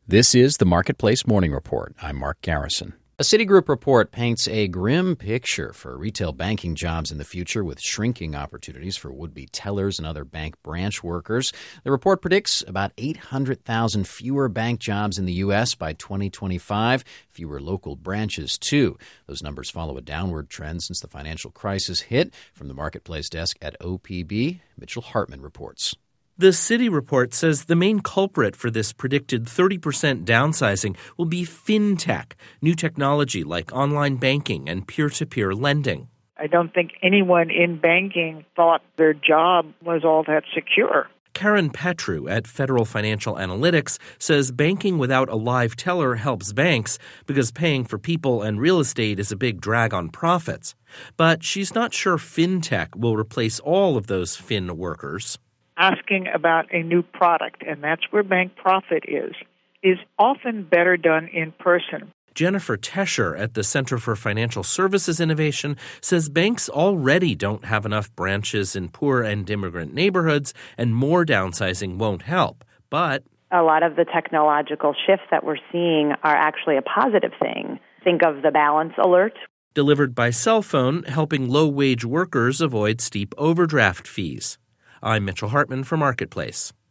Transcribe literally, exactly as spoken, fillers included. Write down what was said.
This is the Marketplace Morning Report. I'm Mark Garrison. A Citigroup report paints a grim picture for retail banking jobs in the future, with shrinking opportunities for would-be tellers and other bank branch workers. The report predicts about eight hundred thousand fewer bank jobs in the U S by twenty twenty-five, fewer local branches, too. Those numbers follow a downward trend since the financial crisis hit. From the Marketplace desk at O P B, Mitchell Hartman reports. The Citi report says the main culprit for this predicted thirty percent downsizing will be fintech, new technology like online banking and peer-to-peer lending. I don't think anyone in banking thought their job was all that secure. Karen Petru at Federal Financial Analytics says banking without a live teller helps banks because paying for people and real estate is a big drag on profits. But she's not sure fintech will replace all of those fin workers. Asking about a new product, and that's where bank profit is, is often better done in person. Jennifer Tescher at the Center for Financial Services Innovation says banks already don't have enough branches in poor and immigrant neighborhoods, and more downsizing won't help. But a lot of the technological shifts that we're seeing are actually a positive thing. Think of the balance alert. Delivered by cell phone, helping low-wage workers avoid steep overdraft fees. I'm Mitchell Hartman for Marketplace.